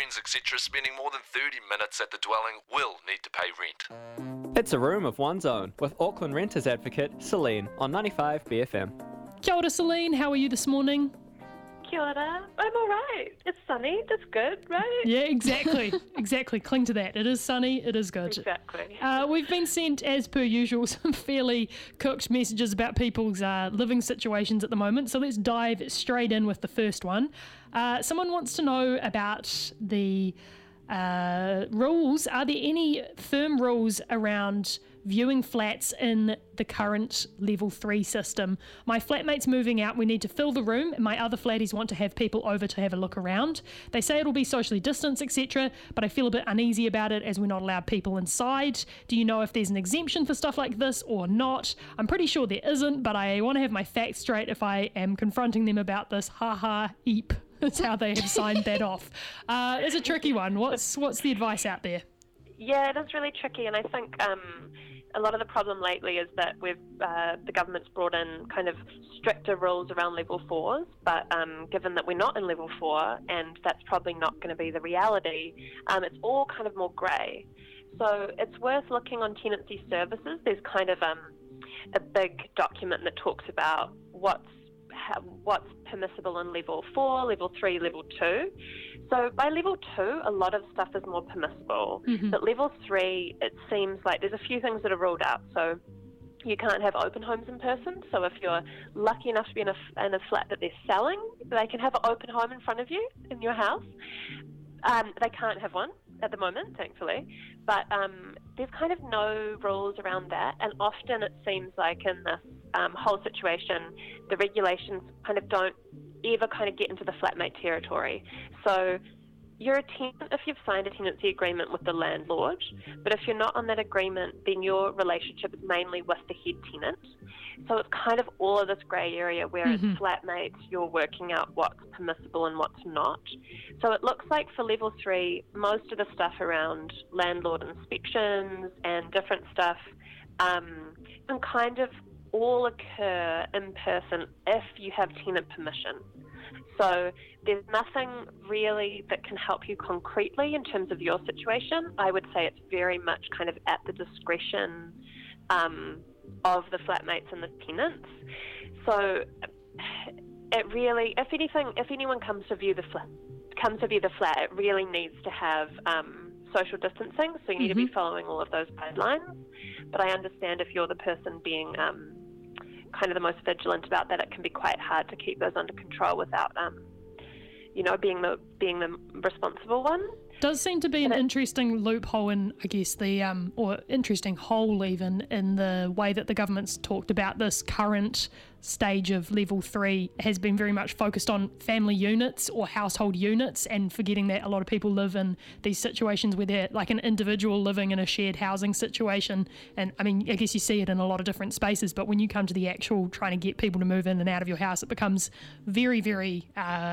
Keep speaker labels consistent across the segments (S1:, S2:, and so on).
S1: friends, etc., spending more than 30 minutes at the dwelling will need to pay rent.
S2: It's a room of one's own with Auckland Renters Advocate Celine on 95 BFM.
S3: Kia ora, Celine. How are you this morning?
S4: Kia ora. I'm all right. It's sunny. That's good, right?
S3: Yeah, exactly. Exactly. Cling to that. It is sunny. It is good.
S4: Exactly.
S3: We've been sent, as per usual, some fairly cooked messages about people's living situations at the moment. So let's dive straight in with the first one. Someone wants to know about the rules. Are there any firm rules around viewing flats in the current level 3 system? My flatmate's moving out. We need to fill the room. My other flatties want to have people over to have a look around. They say it'll be socially distanced, etc., but I feel a bit uneasy about it as we're not allowed people inside. Do you know if there's an exemption for stuff like this or not? I'm pretty sure there isn't, but I want to have my facts straight if I am confronting them about this. Ha ha, eep. That's how they have signed that off. It's a tricky one. What's the advice out there?
S4: Yeah, it is really tricky, and I think a lot of the problem lately is that the government's brought in kind of stricter rules around level 4s, but given that we're not in level 4, and that's probably not going to be the reality, it's all kind of more grey. So it's worth looking on tenancy services. There's kind of a big document that talks about what's permissible in level 4, level 3, level 2. So by level 2, a lot of stuff is more permissible.
S3: Mm-hmm.
S4: But level 3, it seems like there's a few things that are ruled out. So you can't have open homes in person. So if you're lucky enough to be in a flat that they're selling, they can have an open home in front of you in your house. They can't have one at the moment, thankfully. But there's kind of no rules around that. And often it seems like in this whole situation, the regulations kind of don't ever kind of get into the flatmate territory. So you're a tenant if you've signed a tenancy agreement with the landlord, but if you're not on that agreement, then your relationship is mainly with the head tenant. So it's kind of all of this grey area where it's flatmates, you're working out what's permissible and what's not. So it looks like for level 3, most of the stuff around landlord inspections and different stuff can kind of all occur in person if you have tenant permission. So there's nothing really that can help you concretely in terms of your situation. I would say it's very much kind of at the discretion of the flatmates and the tenants. So it really, if anyone comes to view the flat, it really needs to have social distancing. So you need to be following all of those guidelines. But I understand if you're the person being kind of the most vigilant about that, it can be quite hard to keep those under control without, being the responsible one.
S3: Does seem to be an interesting loophole in, I guess, or interesting hole even in the way that the government's talked about this current stage of level 3 has been very much focused on family units or household units, and forgetting that a lot of people live in these situations where they're like an individual living in a shared housing situation. And I mean, I guess you see it in a lot of different spaces, but when you come to the actual trying to get people to move in and out of your house, it becomes very, very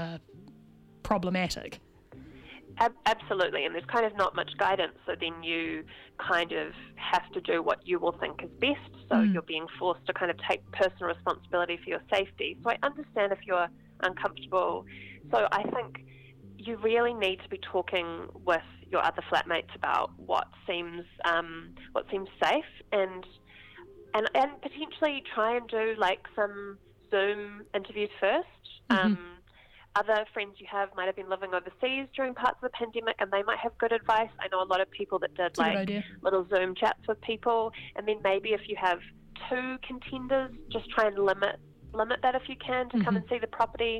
S3: problematic.
S4: Absolutely, and there's kind of not much guidance, so then you kind of have to do what you will think is best, so you're being forced to kind of take personal responsibility for your safety. So I understand if you're uncomfortable. So I think you really need to be talking with your other flatmates about what seems safe, and potentially try and do like some Zoom interviews first. Other friends you have might have been living overseas during parts of the pandemic, and they might have good advice. I know a lot of people that did like little Zoom chats with people, and then maybe if you have 2 contenders, just try and limit that if you can to come and see the property.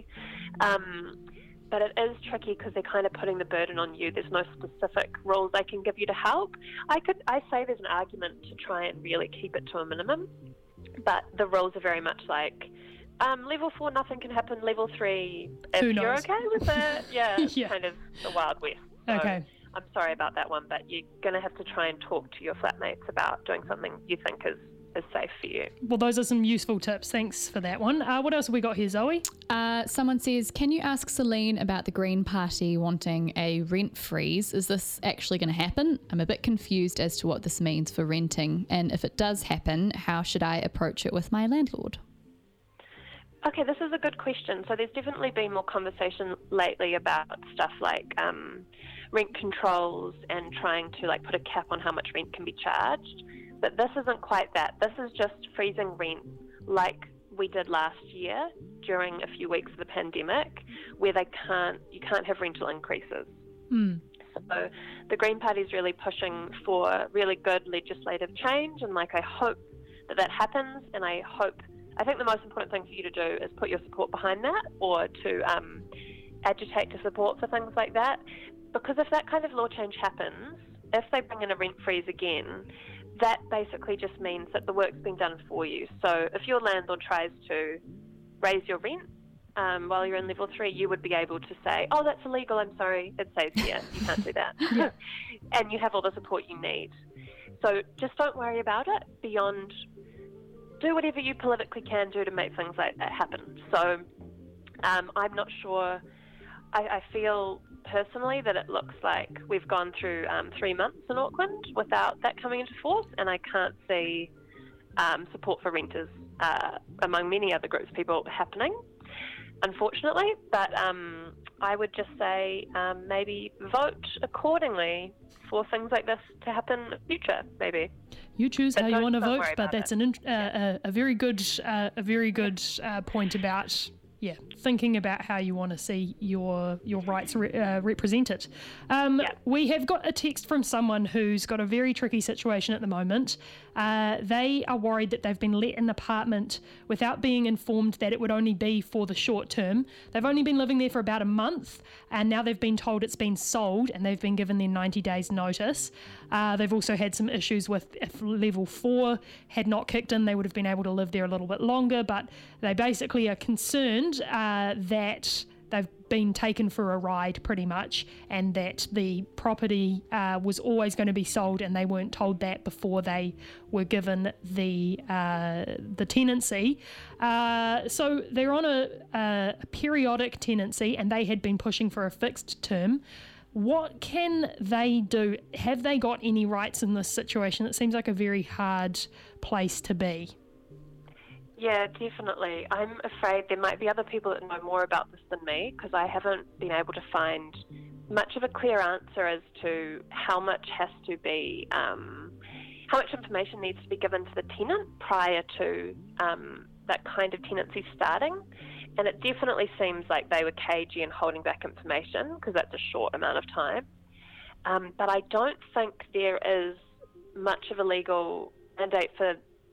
S4: But it is tricky because they're kind of putting the burden on you. There's no specific rules they can give you to help. I say there's an argument to try and really keep it to a minimum, but the rules are very much like, level 4, nothing can happen. Level 3, if you're okay with it, it's kind of the Wild West. So
S3: okay.
S4: I'm sorry about that one, but you're going to have to try and talk to your flatmates about doing something you think is safe for you.
S3: Well, those are some useful tips. Thanks for that one. What else have we got here, Zoe?
S5: Someone says, can you ask Celine about the Green Party wanting a rent freeze? Is this actually going to happen? I'm a bit confused as to what this means for renting, and if it does happen, how should I approach it with my landlord?
S4: Okay, this is a good question. So there's definitely been more conversation lately about stuff like rent controls and trying to like put a cap on how much rent can be charged. But this isn't quite that. This is just freezing rent like we did last year during a few weeks of the pandemic, where you can't have rental increases. So the Green Party is really pushing for really good legislative change, and like I hope that happens, and I think the most important thing for you to do is put your support behind that, or to agitate to support for things like that, because if that kind of law change happens, if they bring in a rent freeze again, that basically just means that the work's been done for you. So if your landlord tries to raise your rent while you're in level 3, you would be able to say, oh, that's illegal, I'm sorry, it says here, you can't do that. And you have all the support you need. So just don't worry about it beyond, do whatever you politically can do to make things like that happen. So I'm not sure, I feel personally that it looks like we've gone through 3 months in Auckland without that coming into force, and I can't see support for renters among many other groups of people happening, unfortunately. But I would just say maybe vote accordingly for things like this to happen in the future, maybe.
S3: You choose how you want to vote, but that's
S4: it.
S3: a very good point about thinking about how you want to see your rights represented. We have got a text from someone who's got a very tricky situation at the moment. They are worried that they've been let an apartment without being informed that it would only be for the short term. They've only been living there for about a month, and now they've been told it's been sold, and they've been given their 90 days notice. They've also had some issues with, if level 4 had not kicked in, they would have been able to live there a little bit longer, but they basically are concerned that they've been taken for a ride pretty much, and that the property was always going to be sold, and they weren't told that before they were given the tenancy. So they're on a periodic tenancy, and they had been pushing for a fixed term. What can they do? Have they got any rights in this situation? It seems like a very hard place to be.
S4: Yeah, definitely. I'm afraid there might be other people that know more about this than me, because I haven't been able to find much of a clear answer as to how much has to be, how much information needs to be given to the tenant prior to that kind of tenancy starting. And it definitely seems like they were cagey and holding back information, because that's a short amount of time. But I don't think there is much of a legal mandate for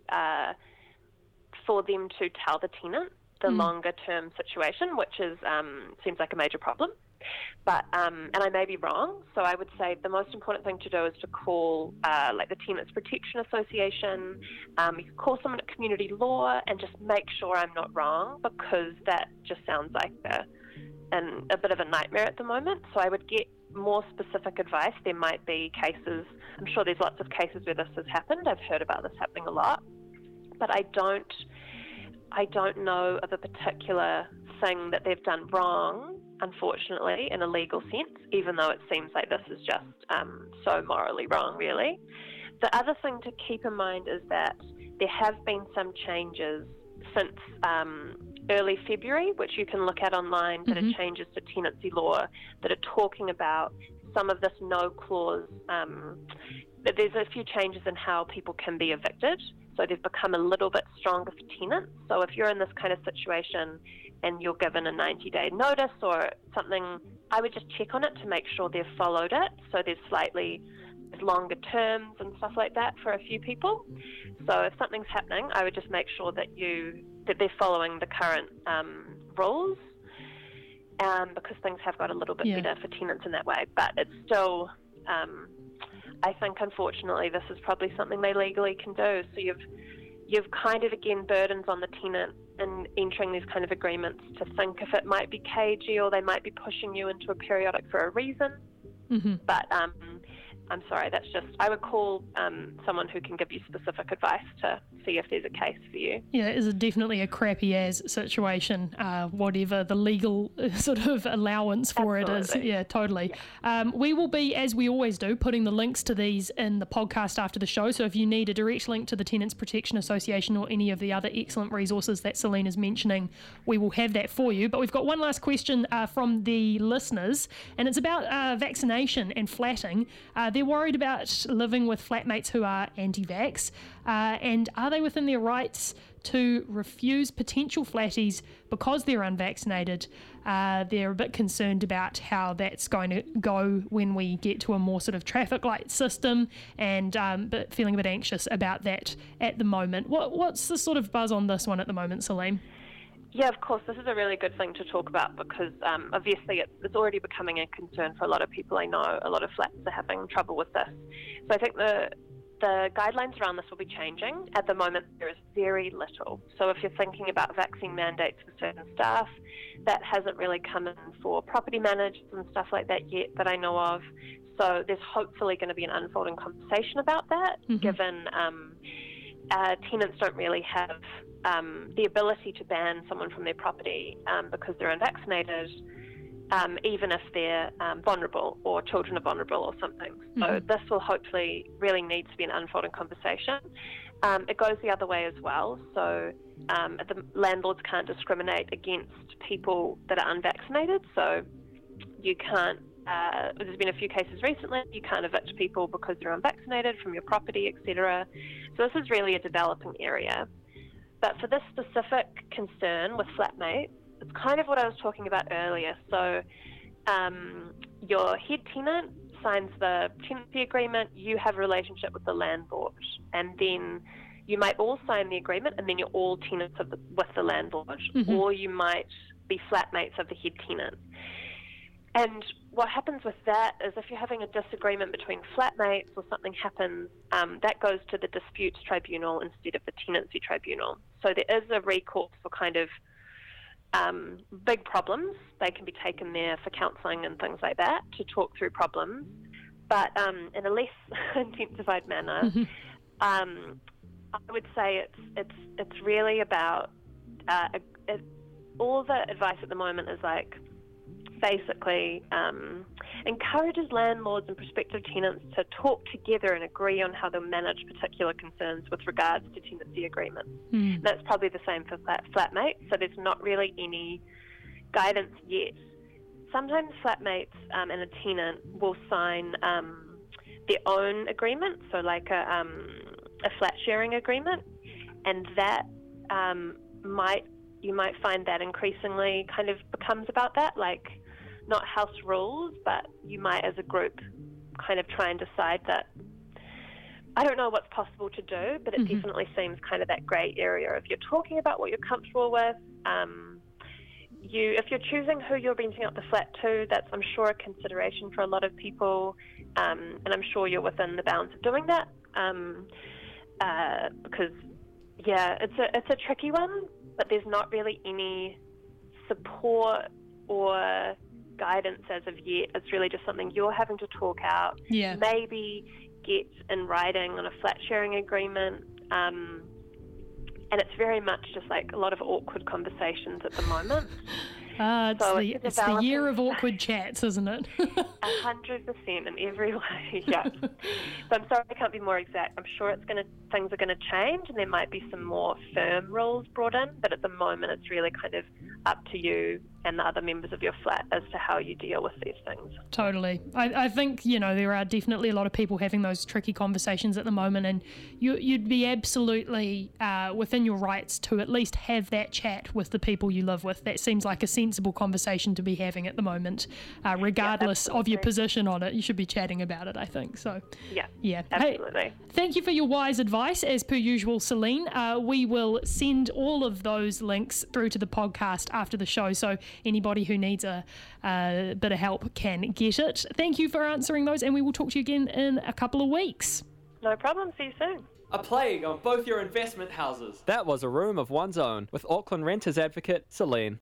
S4: them to tell the tenant the longer term situation, which is seems like a major problem. But and I may be wrong, so I would say the most important thing to do is to call like the Tenants Protection Association. You can call someone at Community Law and just make sure I'm not wrong, because that just sounds like a bit of a nightmare at the moment. So I would get more specific advice. There might be cases, I'm sure there's lots of cases where this has happened. I've heard about this happening a lot, but I don't know of a particular thing that they've done wrong, unfortunately, in a legal sense, even though it seems like this is just so morally wrong, really. The other thing to keep in mind is that there have been some changes since early February, which you can look at online, that are changes to tenancy law that are talking about some of this no clause. There's a few changes in how people can be evicted. So they've become a little bit stronger for tenants. So if you're in this kind of situation and you're given a 90-day notice or something, I would just check on it to make sure they've followed it. So there's longer terms and stuff like that for a few people. So if something's happening, I would just make sure that they're following the current rules, because things have got a little bit better for tenants in that way. But it's still, I think, unfortunately, this is probably something they legally can do. So you've kind of, again, burdens on the tenant in entering these kind of agreements to think if it might be cagey or they might be pushing you into a periodic for a reason. But I'm sorry, I would call someone who can give you specific advice to see if there's a case for you.
S3: Yeah, it is definitely a crappy as situation, whatever the legal sort of allowance for
S4: Absolutely.
S3: it is. Yeah, totally.
S4: Yeah.
S3: We will be, as we always do, putting the links to these in the podcast after the show. So if you need a direct link to the Tenants Protection Association or any of the other excellent resources that Celine is mentioning, we will have that for you. But we've got one last question from the listeners, and it's about vaccination and flatting. They're worried about living with flatmates who are anti-vax, and are they within their rights to refuse potential flatties because they're unvaccinated? They're a bit concerned about how that's going to go when we get to a more sort of traffic light system, and but feeling a bit anxious about that at the moment. What's the sort of buzz on this one at the moment, Celine?
S4: Yeah, of course, this is a really good thing to talk about because obviously it's already becoming a concern for a lot of people. I know a lot of flats are having trouble with this. So I think the guidelines around this will be changing. At the moment, there is very little. So if you're thinking about vaccine mandates for certain staff, that hasn't really come in for property managers and stuff like that yet that I know of. So there's hopefully going to be an unfolding conversation about that, given tenants don't really have the ability to ban someone from their property because they're unvaccinated, even if they're vulnerable or children are vulnerable or something. So this will hopefully really need to be an unfolding conversation. It goes the other way as well. So the landlords can't discriminate against people that are unvaccinated. So you can't, there's been a few cases recently, you can't evict people because they're unvaccinated from your property, etc. So this is really a developing area. But for this specific concern with flatmates, it's kind of what I was talking about earlier. So your head tenant signs the tenancy agreement, you have a relationship with the landlord, and then you might all sign the agreement and then you're all tenants with the landlord, or you might be flatmates of the head tenant. And what happens with that is if you're having a disagreement between flatmates or something happens, that goes to the disputes tribunal instead of the tenancy tribunal. So there is a recourse for kind of big problems. They can be taken there for counselling and things like that to talk through problems, but in a less intensified manner. I would say it's really about all the advice at the moment is like basically encourages landlords and prospective tenants to talk together and agree on how they'll manage particular concerns with regards to tenancy agreements. That's probably the same for flatmates, so there's not really any guidance yet. Sometimes flatmates and a tenant will sign their own agreement, so like a flat sharing agreement, and that you might find that increasingly kind of becomes about that, like not house rules, but you might as a group kind of try and decide that. I don't know what's possible to do, but it definitely seems kind of that grey area. If you're talking about what you're comfortable with, if you're choosing who you're renting out the flat to, that's, I'm sure, a consideration for a lot of people, and I'm sure you're within the bounds of doing that, because, yeah, it's a tricky one, but there's not really any support or guidance as of yet. It's really just something you're having to talk out.
S3: Yeah.
S4: Maybe get in writing on a flat sharing agreement. And it's very much just like a lot of awkward conversations at the moment.
S3: It's the year of awkward chats, isn't it?
S4: 100% in every way, yeah. So I'm sorry I can't be more exact. I'm sure things are going to change and there might be some more firm rules brought in, but at the moment it's really kind of up to you and the other members of your flat as to how you deal with these things.
S3: Totally. I think, there are definitely a lot of people having those tricky conversations at the moment, and you'd be absolutely within your rights to at least have that chat with the people you live with. That seems like a sensible conversation to be having at the moment, regardless of your position on it. You should be chatting about it, I think. So, yeah,
S4: absolutely.
S3: Hey, thank you for your wise advice, as per usual, Celine. We will send all of those links through to the podcast after the show, so anybody who needs a bit of help can get it. Thank you for answering those, and we will talk to you again in a couple of weeks.
S4: No problem. See you soon.
S2: A plague on both your investment houses. That was A Room of One's Own with Auckland Renters Advocate Celine.